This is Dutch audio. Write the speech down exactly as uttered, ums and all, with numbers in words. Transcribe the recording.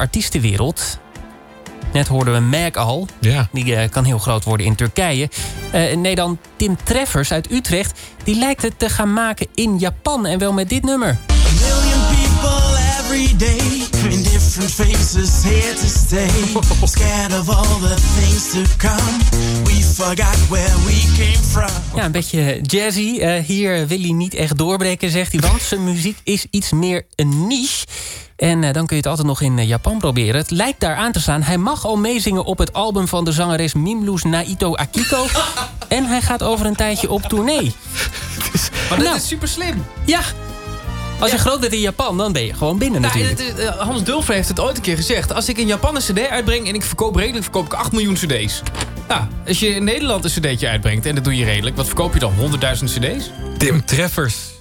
artiestenwereld. Net hoorden we Meg al. Ja. Die uh, kan heel groot worden in Turkije. Uh, nee, dan Tim Treffers uit Utrecht. Die lijkt het te gaan maken in Japan. En wel met dit nummer. A million people every day. In different faces here to stay. Scared of all the things to come. We forgot where we came from. Ja, een beetje jazzy. Uh, hier wil hij niet echt doorbreken, zegt hij. Want zijn muziek is iets meer een niche. En uh, dan kun je het altijd nog in uh, Japan proberen. Het lijkt daar aan te staan. Hij mag al meezingen op het album van de zangeres Mimloes Naito Akiko. En hij gaat over een tijdje op tournee. Maar dat nou, is super slim. Ja. Als je ja. groot bent in Japan, dan ben je gewoon binnen nou, natuurlijk. Het, uh, Hans Dulfer heeft het ooit een keer gezegd. Als ik in Japan een cd uitbreng en ik verkoop redelijk, verkoop ik acht miljoen cd's. Nou, als je in Nederland een cd'tje uitbrengt en dat doe je redelijk, wat verkoop je dan? honderdduizend cd's? Tim Treffers.